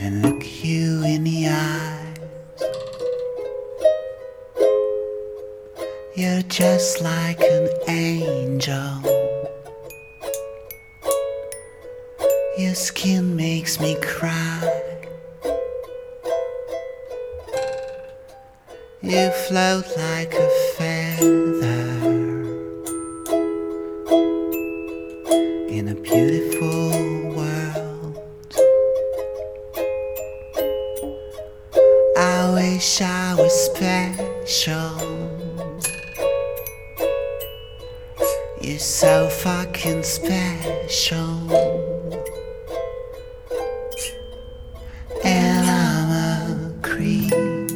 and look you in the eyes. You're just like an angel. Your skin makes me cry. You float like a feather in a beautiful world. I wish I was special. You're so fucking special. And I'm a creep.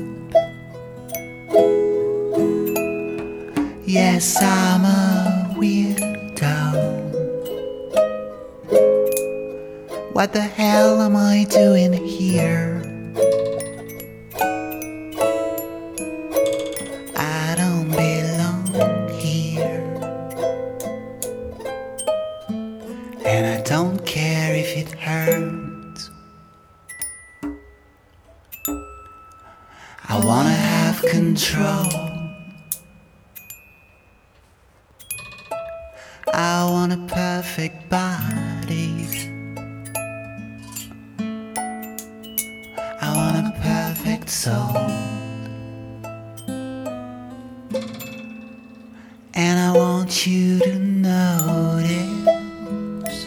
Yes, I'm a weirdo. What the hell am I doing here? I don't belong here. And I don't care if it hurts. I wanna have control. I want a perfect body. I want a perfect soul. And I want you to notice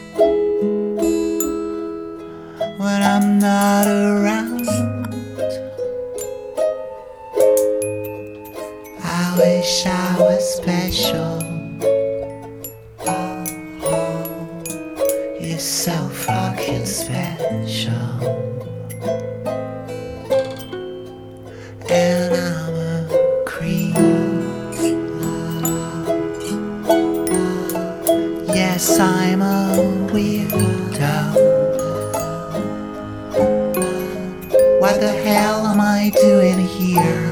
when I'm not around. I wish I was special. You're so fucking special. And I'm a creep. Yes, I'm a weirdo. What the hell am I doing here?